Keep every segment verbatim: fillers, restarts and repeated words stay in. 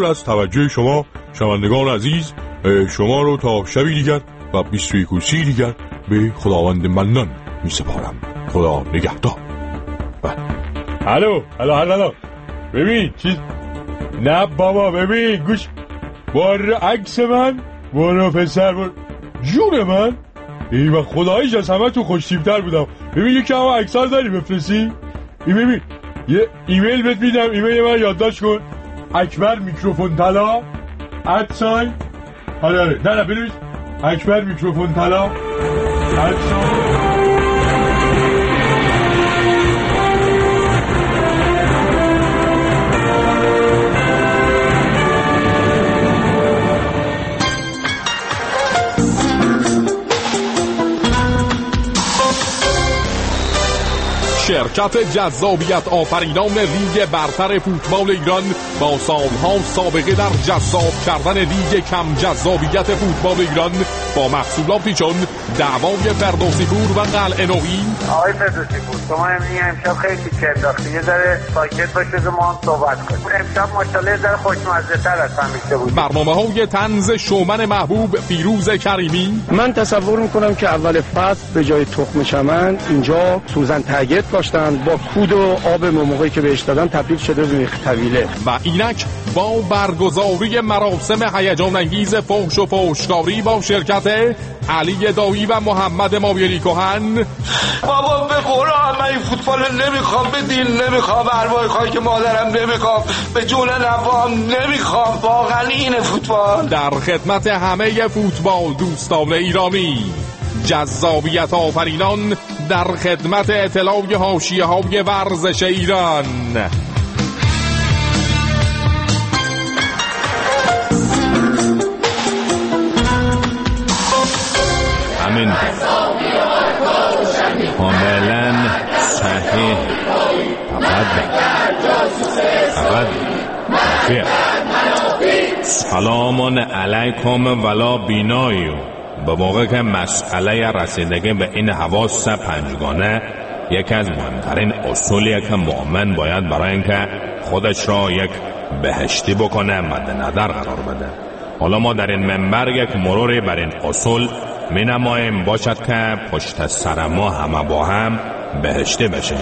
از توجه شما شنوندگان عزیز. شما رو تا شبی دیگر و بیست و یکوسی دیگر به خداوند منان می سپارم. خدا نگهدار. الو الو الو ببین چیز نه بابا، ببین گوش بار عکس من برو پسر برو جون من. ای و خداییش از همه تو خوشتیبتر بودم. ببین یکی همه عکس ها داری بفرستی. ای ببین یه ایمیل بهت میدم، ایمیل من یادداشت کن. اکبر میکروفون طلا ادساین آره آره نه نه بنویس اکبر میکروفون طلا ادساین. شرکت جذابیت آفرینان لیگ برتر فوتبال ایران با سالها سابقه در جذاب کردن لیگ کم جذابیت فوتبال ایران با محصولاتی چون دعوای فردوسی پور و قلعه نویی. آقای فردوسی پور شما امشب خیلی چه انداختی، یه ذره ساکت باشید و ما هم صحبت کنیم. امشب ماشاءالله یه ذره خوشمزه تر از همیشه بود. برنامه‌های طنز شومن محبوب فیروز کریمی. من تصور میکنم که اول فصل به جای تخم چمن اینجا سوزن ترگت داشتن با کود و آب موقعی که بهش دادن تبدیل شده به میخ طویله. و اینک با برگزاری مراسم هیجان انگیز فحش و فحشکاری با شرکت علی دایی و محمد ماویلی کهن. بابا به قرآن من این فوتبال نمیخوام، به دین نمیخوام، ارواح خاک مادرم نمیخوام، به جون نوام نمیخوام، واقعا اینه فوتبال. در خدمت همه فوتبال دوستان ایرانی، جذابیت آفرینان در خدمت اطلاع حاشیه‌های ورزش ایران. همین کاملا صحیح. فقط فقط سلام علیکم ولا بینایو. به موقع که مسئله رسیدگی به این حواس پنجگانه یکی از مهمترین اصولیه که مؤمن باید برای اینکه خودش را یک بهشتی بکنه مد نظر قرار بده. حالا ما در این منبر یک مروری بر این اصول می نماییم باشد که پشت سر ما همه با هم بهشتی بشیم.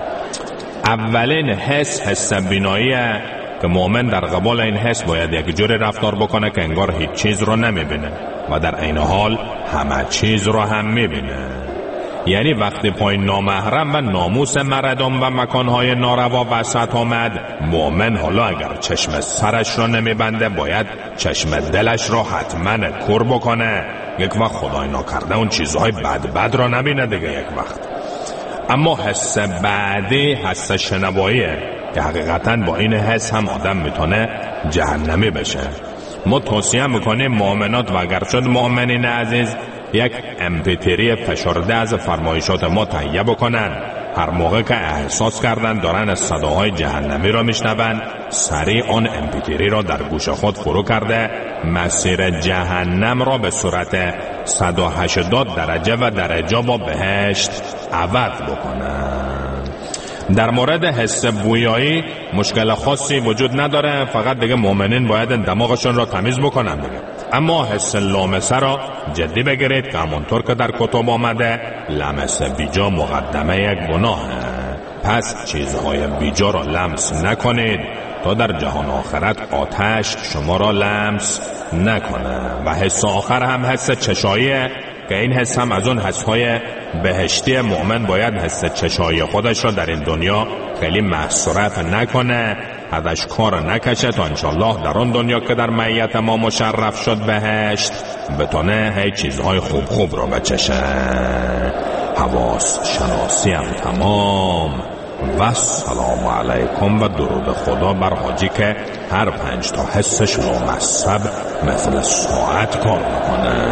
اولین حس حس بیناییه که مؤمن در قبال این حس باید یک جوری رفتار بکنه که انگار هیچ چیز رو نمیبینه و در عین حال همه چیز رو هم میبینه. یعنی وقتی پای نامحرم و ناموس مردم و مکانهای ناروا وسط آمد، مؤمن حالا اگر چشم سرش رو نمیبنده باید چشم دلش رو حتما کور بکنه. یک وقت خدای ناکرده اون چیزهای بد بد رو نبینه دیگه یک وقت. اما حس بعدی حس شنواییه که حقیقتا با این حس هم آدم میتونه جهنمی بشه. ما توصیه میکنیم مؤمنات و اگر شد مؤمنین عزیز یک امپیتری فشرده از فرمایشات ما تهیه بکنن. هر موقع که احساس کردن دارن از صداهای جهنمی را میشنون، سریع آن امپیتری را در گوش خود فرو کرده مسیر جهنم را به صورت صد و هشتاد درجه و درجه با بهشت عوض بکنن. در مورد حس بویایی مشکل خاصی وجود نداره، فقط دیگه مؤمنین باید دماغشون را تمیز بکنن دیگه. اما حس لامسه را جدی بگیرید که همونطور که در کتب آمده لمس بیجا مقدمه یک گناهه. پس چیزهای بیجا را لمس نکنید تا در جهان آخرت آتش شما را لمس نکنه. و حس آخر هم حس چشاییه که این حس هم از اون حسهای بهشتی مؤمن باید حس چشایی خودش را در این دنیا خیلی مصرف نکنه، ازش کار نکشه تا انشالله در اون دنیا که در معیت ما مشرف شد بهشت بتونه هی چیزهای خوب خوب رو بچشه. حواس شناسی هم تمام. و سلام علیکم و درود خدا بر حاجی که هر پنج تا حسش رو مصب مثل ساعت کار میکنه.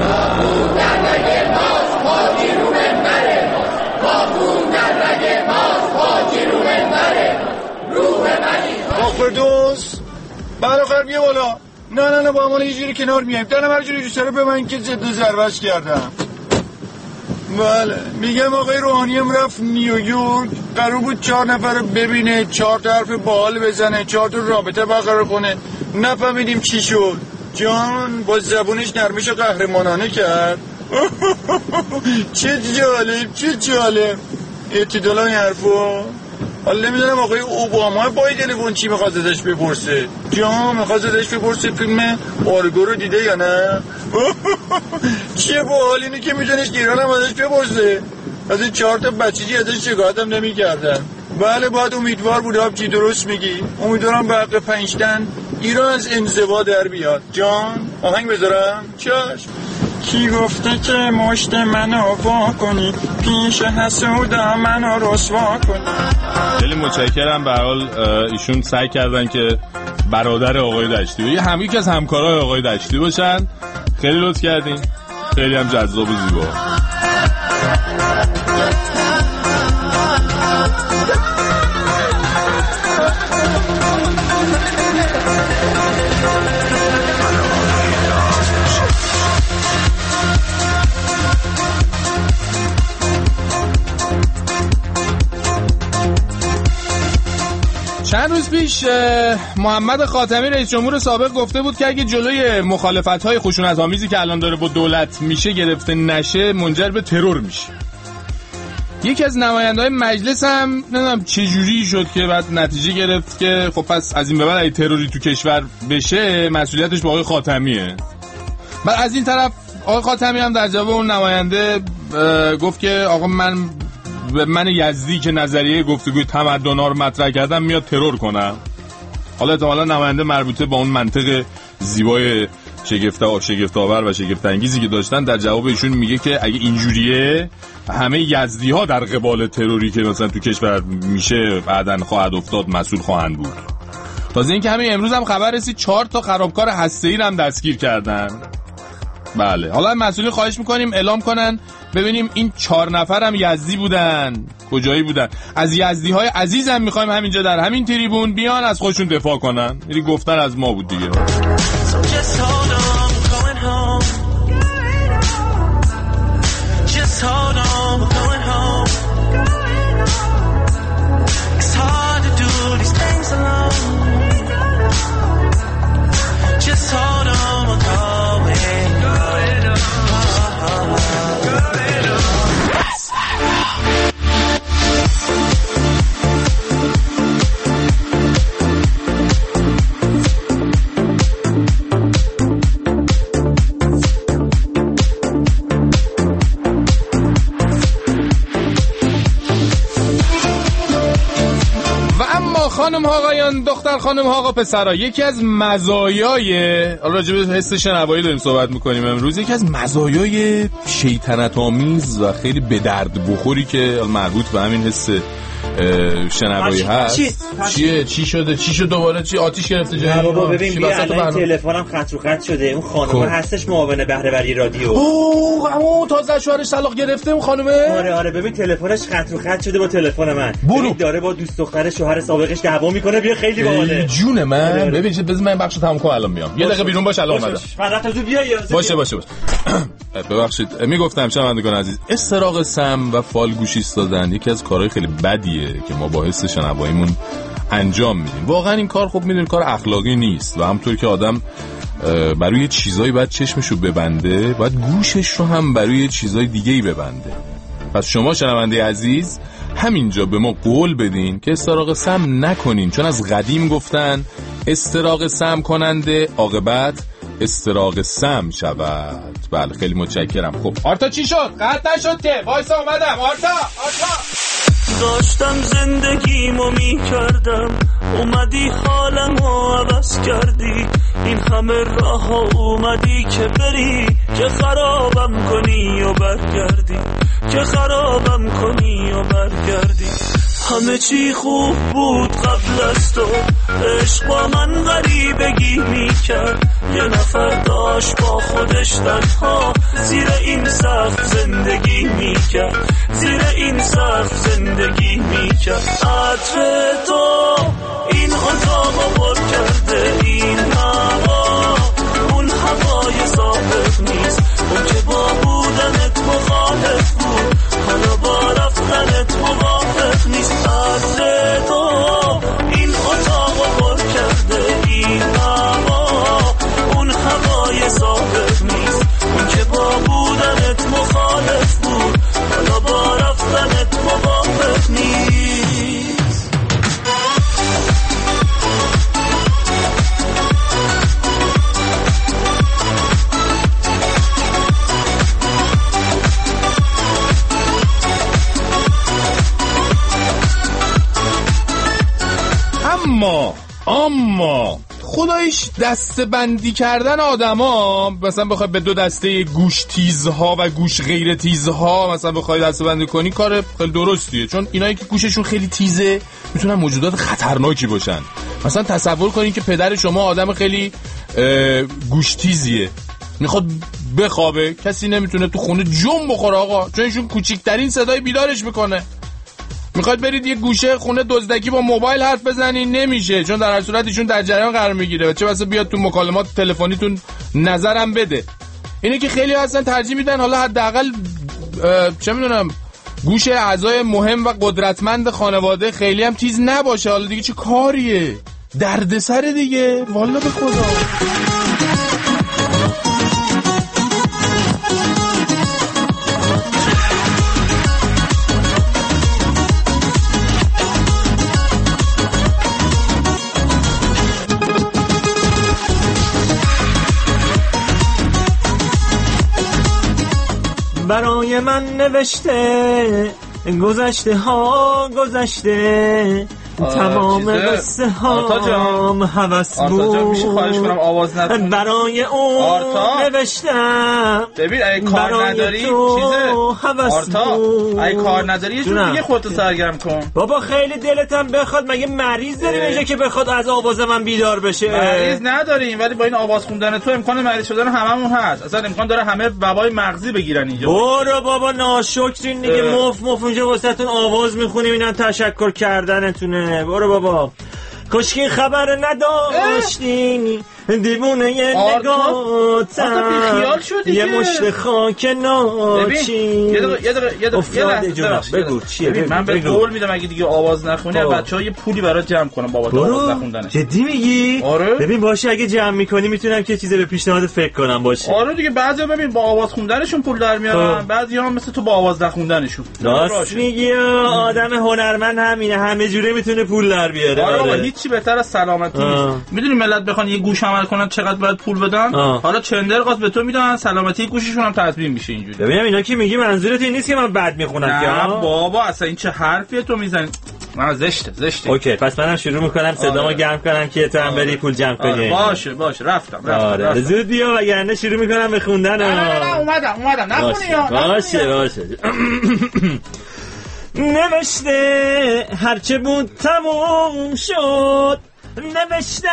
فردوس برای میه بالا. نه نه نه با همانه یه جوری کنار میایم. دنم هر جوری سره به من که ضد ضربش کردم. بله میگم آقای روحانیم رفت نیویورک قرار بود چهار نفر رو ببینه، چهار تا حرف باحال بزنه، چهار تا رابطه برقرار کنه. نفهمیدیم چی شد. جان با زبونش نرمش قهرمانانه کرد. چه جالب چه جالب. اعتدال این حرفو. حالا نمیدونم آقای اوباما با تلفن چی میخواد ازش بپرسه. جان میخواد ازش بپرسه فیلم آرگو رو دیده یا نه. چیه با حال اینو که میتونیش ایران هم ازش بپرسه. از این چهار تا بچگی ازش شکایت هم نمی کردن. بله باید امیدوار بود. آبجی درست میگی. امیدوارم به حق پنجتن ایران از انزوا در بیاد. جان آهنگ بذارم؟ چشم. کی گفته که مشت منو وا کنی، پیش حسودا منو رسوا کنی. خیلی متشکرم. به هر حال ایشون سعی کردن که برادر آقای دشتی یه هم یکی از همکارای آقای دشتی باشن. خیلی لطف کردین. خیلی هم جذاب و زیبا. چند روز پیش محمد خاتمی رئیس جمهور سابق گفته بود که اگه جلوی مخالفت‌های خشونت‌آمیزی که الان داره با دولت میشه گرفته نشه منجر به ترور میشه. یکی از نماینده‌های مجلس هم نمیدونم چه جوری شد که بعد نتیجه گرفت که خب پس از این به بعد اگه تروری تو کشور بشه مسئولیتش با آقای خاتمیه. بعد از این طرف آقای خاتمی هم در جواب اون نماینده گفت که آقا من من یزدی که نظریه گفتگوی تمدن‌ها رو مطرح کردم میاد ترور کنم. حالا احتمالاً نماینده مربوطه با اون منطق زیبای شگفت شگفت‌آور و شگفت انگیزی که داشتن در جواب ایشون میگه که اگه اینجوریه همه یزدی‌ها در قبال تروری که مثلا تو کشور میشه بعداً خواهد افتاد مسئول خواهند بود. تازه اینکه همین امروز هم خبر رسید چهار تا خرابکار هسته‌ای رو هم دستگیر کردن. بله حالا مسئولین خواهش میکنیم اعلام کنن ببینیم این چهار نفر هم یزدی بودن کجایی بودن. از یزدی های عزیزم میخوایم همینجا در همین تریبون بیان از خودشون دفاع کنن. این گفتن از ما بود دیگه. خانم ها آقایان دختر خانم ها آقا پسرا، یکی از مزایای راجع به حس شنوایی داریم صحبت میکنیم امروز، یکی از مزایای شیطنت آمیز و خیلی به درد بخوری که مربوط به همین حس شنوایی هست چی؟ چیه چی شده چی شد دوباره چی آتیش گرفته جایی؟ نه بابا ببین بیا الان تلفنم خط رو خط شده. اون خانومه هستش معاون بهره وری رادیو. اوه اون تازه شوهرش طلاق گرفته اون خانومه. آره آره ببین تلفنش خط رو خط شده با تلفن من. برو داره با دوست دختر شوهر سابقش دعوا میکنه. بیا خیلی باحاله جون من. ببین چه بزن من بخشو تموم کنم الان میام. یه دقیقه بیرون باش الان اومدم. فقط تو بیا باشه باشه باشه. ببخشید میگفتم شنوندگان عزیز استراق سم و فالگوش ایستادن یکی از کارهای خیلی بدیه که ما با حس شنواییمون انجام میدیم. واقعا این کار خب میدونید کار اخلاقی نیست و همونطور که آدم برای چیزایی باید چشمشو ببنده باید گوشش رو هم برای چیزای دیگه‌ای ببنده. پس شما شنونده عزیز همینجا به ما قول بدین که استراق سم نکنین، چون از قدیم گفتن استراق سم کننده عاقبت استراق سم شود. بله خیلی متشکرم. خب آرتا چی شد؟ قطع نشد که وایسا اومدم. آرتا آرتا داشتم زندگیمو میکردم اومدی حالمو عوض کردی. این همه راه ها اومدی که بری که خرابم کنی و برگردی که خرابم کنی و برگردی. همه چی خوب بود قبل از تو عشق با من غریبگی میکرد. یه نفر داشت با خودش تنها زیر این سقف زندگی میکرد زیر این سقف زندگی میکرد. عطر تو این اتاقو پر کرده این هوا اون هوای سابق نیست. اون که با بودنت مخالف بود حالا با رفتنت موافق نیست. خدایش دسته بندی کردن آدما، مثلا بخوای به دو دسته گوش تیزها و گوش غیر تیزها مثلا بخوای دسته بندی کنی کار خیلی درستیه، چون اینایی که گوششون خیلی تیزه میتونن موجودات خطرناکی باشن. مثلا تصور کنین که پدر شما آدم خیلی گوش تیزیه، میخواد بخوابه، کسی نمیتونه تو خونه جم بخوره آقا، چون ایشون کوچیکترین صدای بیدارش میکنه. میخواید برید یه گوشه خونه دزدکی با موبایل حرف بزنین، نمیشه، چون در هر صورت ایشون در جریان قرار میگیره، چه واسه بیاد تو مکالمات تلفنیتون نظرم بده. اینه که خیلی اصلا ترجیح میدن حالا حداقل چه میدونم گوش اعضای مهم و قدرتمند خانواده خیلی هم تیز نباشه. حالا دیگه چه کاریه، دردسر دیگه، والا به خدا. برای من نوشته گذشته ها گذشته تمام قصه هام هوس بود. میشه خواهش کنم آواز نکنی؟ برای اون آرتا نوشتم. ببین اگه کار نداری چیزه آرتا، اگه کار نداری یه جور دیگه خودتو سرگرم کن. بابا خیلی دلتم بخواد، مگه مریض داریم اینجا که بخواد از آواز من بیدار بشه؟ مریض نداریم، ولی با این آواز خوندن تو امکان مریض شدن هممون هست. اصلا امکان داره همه وبای مغزی بگیرن اینجا. برو بابا ناشکرین دیگه، مف مف اونجا واسهتون آواز میخونیم، اینا تشکر کردنتونه. برو بابا، کشکی خبر نداشتین دیوونه یه نگاتم یه مشت خاک ناچین. یه دقیقه یه دقیقه یه دقیقه بگو چیه؟ من به قول میدم اگه دیگه آواز نخونی بچه‌ها یه پولی برات جمع کنم بابت آواز نخوندن. جدی میگی؟ آره. ببین باشه اگه جمع میکنی میتونم که چیزی به پیشنهاد فکر کنم باشه. آره دیگه بعضیا ببین با آواز خوندنشون پول در میارن، بعضیا هم مثل تو با آواز نخوندنشون. راست میگی، آدم هنرمند همینه، همه جوره میتونه پول در بیاره. آره هیچی بهتر از سلامتی نیست. میدونی ملت بخوان یه گوش عمل کنن چقدر باید پول بدن؟ آه. حالا چندر قاز به تو میدن، سلامتی گوششون هم تضمین میشه اینجوری. ببینم اینا که میگی منظورت این نیست که من بد میخونم؟ نه بابا اصلا این چه حرفیه تو میزنی؟ من زشته زشته. اوکی پس منم شروع میکنم صدامو آره. گرم کنم که تو هم بری پول جمع کنی. آره. باشه باشه رفتم رفتم, آره. رفتم. زود بیا وگرنه شروع میکنم به خوندن. نه نه نه اومدم اومدم نخونی یا باشه باشه. نوشته هرچه بود تموم شد، نوشتم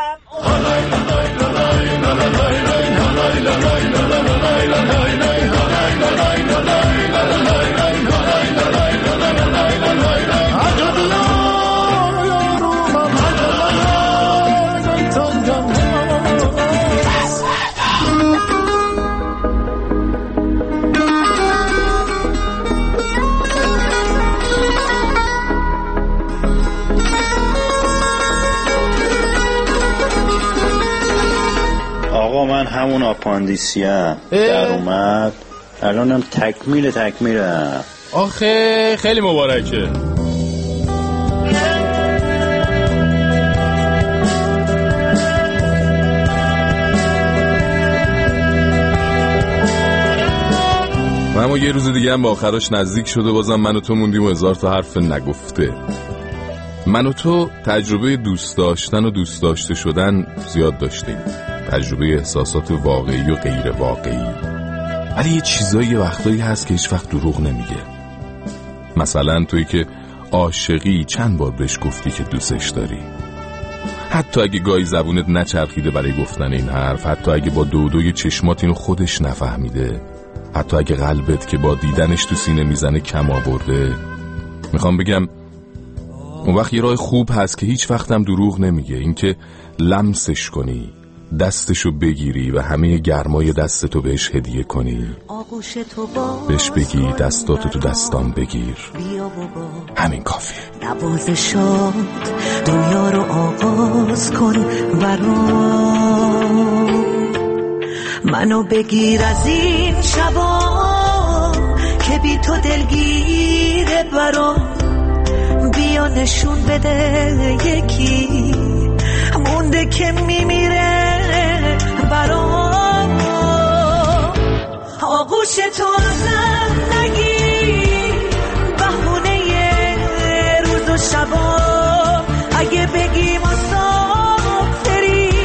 آقا من همون آپاندیسیم در اومد، الانم تکمیل تکمیلم. آخه خیلی مبارکه. و اما یه روز دیگه هم با آخرش نزدیک شده، بازم من و تو موندیم و هزار تا حرف نگفته. من و تو تجربه دوست داشتن و دوست داشته شدن زیاد داشتیم، تجربه احساسات واقعی و غیر واقعی، ولی یه چیزایی یه وقتایی هست که هیچ وقت دروغ نمیگه. مثلا تویی که عاشقی چند بار بهش گفتی که دوستش داری، حتی اگه گاهی زبونت نچرخیده برای گفتن این حرف، حتی اگه با دودوی چشمات اینو خودش نفهمیده، حتی اگه قلبت که با دیدنش تو سینه میزنه کم آورده. میخوام بگم اون وقت یه راه خوب هست که هیچ وقتم دروغ نمیگه، این که لمسش کنی، دستشو بگیری و همه گرمای دستتو بهش هدیه کنی، بهش بگی دستاتو تو دستام بگیر، همین کافیه. نوازشات دنیا رو آغاز کن برام، منو بگیر از این شبا که بی تو دلگیره برام، بیا نشون بده یکی مونده که میمیره برام. آغوش تو ازم نگیر، بهونه روز و شبا، اگه بگی مسافری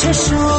چشم